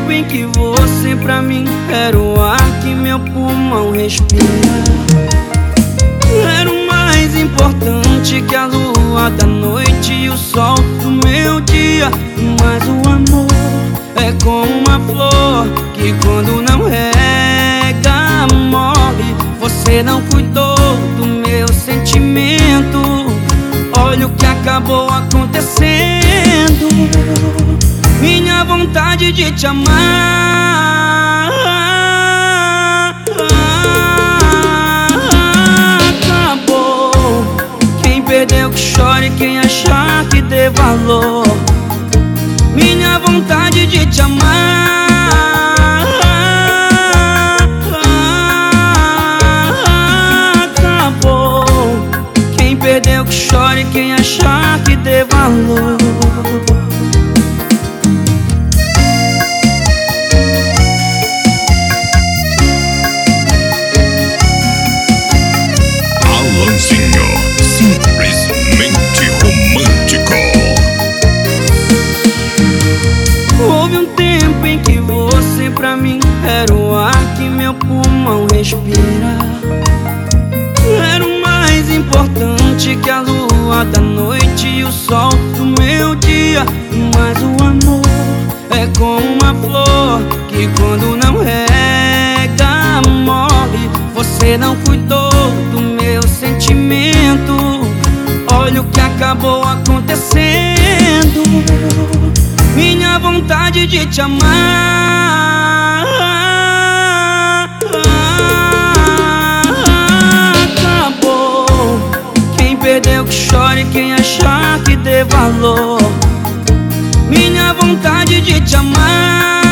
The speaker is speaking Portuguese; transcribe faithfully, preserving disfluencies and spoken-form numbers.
tempo em que você pra mim era o ar que meu pulmão respira. Era o mais importante que a lua da noite e o sol do meu dia. Mas o amor é como uma flor que quando não rega morre. Você não cuidou do meu sentimento. Olha o que acabou acontecendo. Minha vontade de te amar acabou. Quem perdeu que chore, quem achar que dê valor. Minha vontade de te amar acabou. Quem perdeu que chore, quem achar que dê valor. Simplesmente romântico. Houve um tempo em que você pra mim era o ar que meu pulmão respira. Era o mais importante que a lua da noite e o sol do meu dia. Mas o amor é como uma flor que quando não rega morre. Você não cuidou do meu sentimento. Olha o que acabou acontecendo. Minha vontade de te amar acabou. Quem perdeu que chore, quem achar que dê valor. Minha vontade de te amar